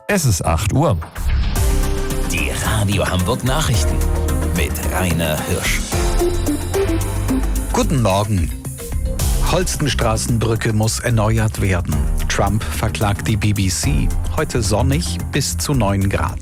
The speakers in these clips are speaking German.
Es ist 8 Uhr. Die Radio Hamburg Nachrichten mit Rainer Hirsch. Guten Morgen. Holstenstraßenbrücke muss erneuert werden. Trump verklagt die BBC. Heute sonnig bis zu 9 Grad.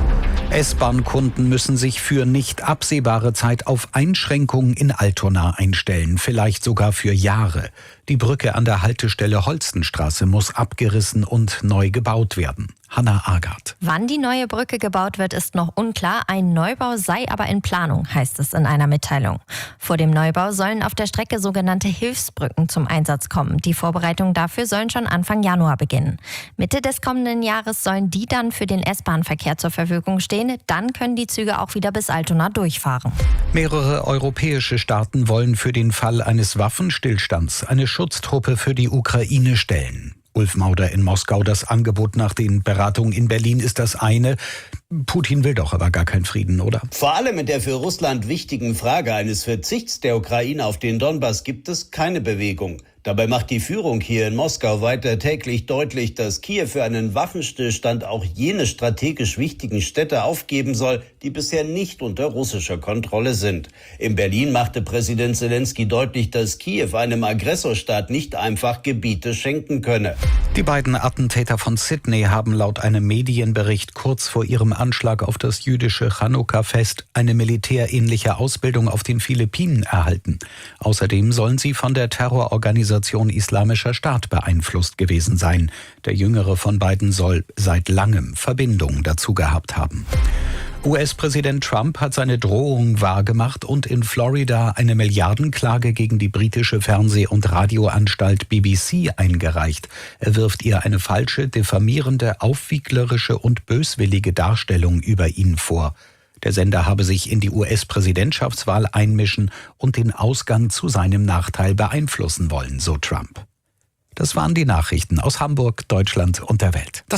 S-Bahn-Kunden müssen sich für nicht absehbare Zeit auf Einschränkungen in Altona einstellen, vielleicht sogar für Jahre. Die Brücke an der Haltestelle Holstenstraße muss abgerissen und neu gebaut werden. Hanna Agard. Wann die neue Brücke gebaut wird, ist noch unklar. Ein Neubau sei aber in Planung, heißt es in einer Mitteilung. Vor dem Neubau sollen auf der Strecke sogenannte Hilfsbrücken zum Einsatz kommen. Die Vorbereitungen dafür sollen schon Anfang Januar beginnen. Mitte des kommenden Jahres sollen die dann für den S-Bahn-Verkehr zur Verfügung stehen. Dann können die Züge auch wieder bis Altona durchfahren. Mehrere europäische Staaten wollen für den Fall eines Waffenstillstands eine Schutztruppe für die Ukraine stellen. Ulf Mauder in Moskau, das Angebot nach den Beratungen in Berlin ist das eine. Putin will doch aber gar keinen Frieden, oder? Vor allem in der für Russland wichtigen Frage eines Verzichts der Ukraine auf den Donbass gibt es keine Bewegung. Dabei macht die Führung hier in Moskau weiter täglich deutlich, dass Kiew für einen Waffenstillstand auch jene strategisch wichtigen Städte aufgeben soll, die bisher nicht unter russischer Kontrolle sind. In Berlin machte Präsident Zelensky deutlich, dass Kiew einem Aggressorstaat nicht einfach Gebiete schenken könne. Die beiden Attentäter von Sydney haben laut einem Medienbericht kurz vor ihrem Anschlag auf das jüdische Chanukka-Fest eine militärähnliche Ausbildung auf den Philippinen erhalten. Außerdem sollen sie von der Terrororganisation Islamischer Staat beeinflusst gewesen sein. Der jüngere von beiden soll seit langem Verbindung dazu gehabt haben. US-Präsident Trump hat seine Drohung wahrgemacht und in Florida eine Milliardenklage gegen die britische Fernseh- und Radioanstalt BBC eingereicht. Er wirft ihr eine falsche, diffamierende, aufwieglerische und böswillige Darstellung über ihn vor. Der Sender habe sich in die US-Präsidentschaftswahl einmischen und den Ausgang zu seinem Nachteil beeinflussen wollen, so Trump. Das waren die Nachrichten aus Hamburg, Deutschland und der Welt.